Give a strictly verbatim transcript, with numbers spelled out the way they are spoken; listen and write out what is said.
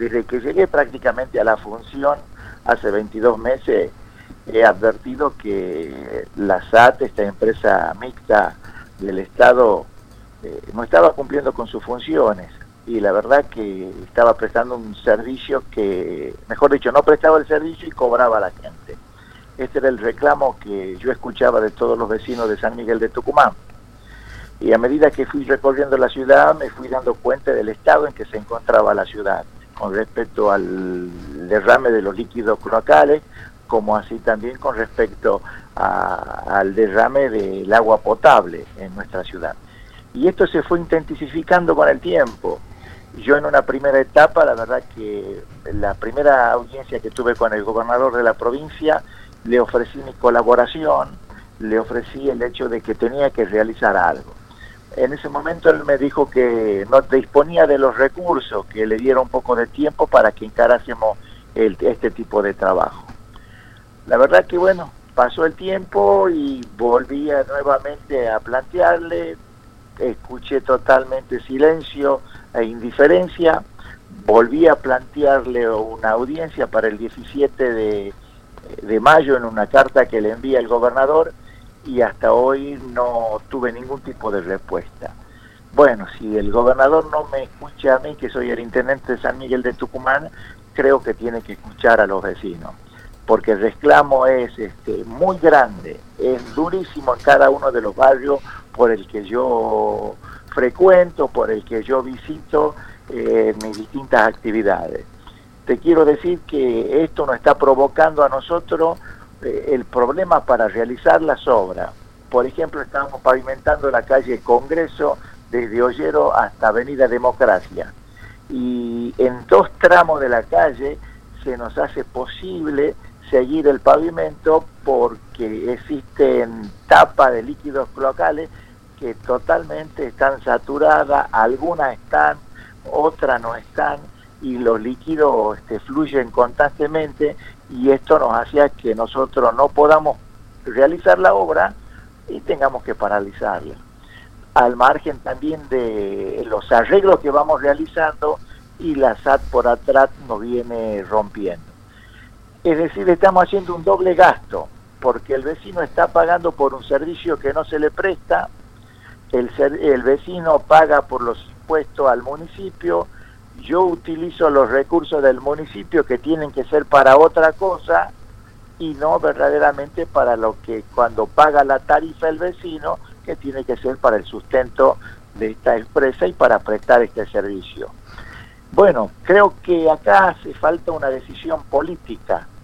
desde que llegué prácticamente a la función, hace veintidós meses, he advertido que la S A T, esta empresa mixta del Estado, eh, no estaba cumpliendo con sus funciones, y la verdad que estaba prestando un servicio que, mejor dicho, no prestaba el servicio y cobraba a la gente. Este era el reclamo que yo escuchaba de todos los vecinos de San Miguel de Tucumán. Y a medida que fui recorriendo la ciudad, me fui dando cuenta del estado en que se encontraba la ciudad, con respecto al derrame de los líquidos cloacales, como así también con respecto a, al derrame del agua potable en nuestra ciudad. Y esto se fue intensificando con el tiempo. Yo en una primera etapa, la verdad que la primera audiencia que tuve con el gobernador de la provincia, le ofrecí mi colaboración, le ofrecí el hecho de que tenía que realizar algo. En ese momento él me dijo que no disponía de los recursos, que le diera un poco de tiempo para que encarásemos el, este tipo de trabajo. La verdad que bueno, pasó el tiempo y volví a, nuevamente a plantearle, escuché totalmente silencio e indiferencia, volví a plantearle una audiencia para el diecisiete de, de mayo en una carta que le envía el gobernador, y hasta hoy no tuve ningún tipo de respuesta. Bueno, si el gobernador no me escucha a mí, que soy el intendente de San Miguel de Tucumán, creo que tiene que escuchar a los vecinos, porque el reclamo es este, muy grande, es durísimo en cada uno de los barrios por el que yo frecuento, por el que yo visito eh, mis distintas actividades. Te quiero decir que esto nos está provocando a nosotros el problema para realizar las obras. Por ejemplo, estábamos pavimentando la calle Congreso desde Ollero hasta Avenida Democracia, y en dos tramos de la calle se nos hace posible seguir el pavimento porque existen tapas de líquidos cloacales que totalmente están saturadas, algunas están, otras no están, y los líquidos este, fluyen constantemente, y esto nos hacía que nosotros no podamos realizar la obra y tengamos que paralizarla. Al margen también de los arreglos que vamos realizando y la S A T por atrás nos viene rompiendo. Es decir, estamos haciendo un doble gasto, porque el vecino está pagando por un servicio que no se le presta, el, el vecino paga por los impuestos al municipio, yo utilizo los recursos del municipio que tienen que ser para otra cosa y no verdaderamente para lo que cuando paga la tarifa el vecino, que tiene que ser para el sustento de esta empresa y para prestar este servicio. Bueno, creo que acá hace falta una decisión política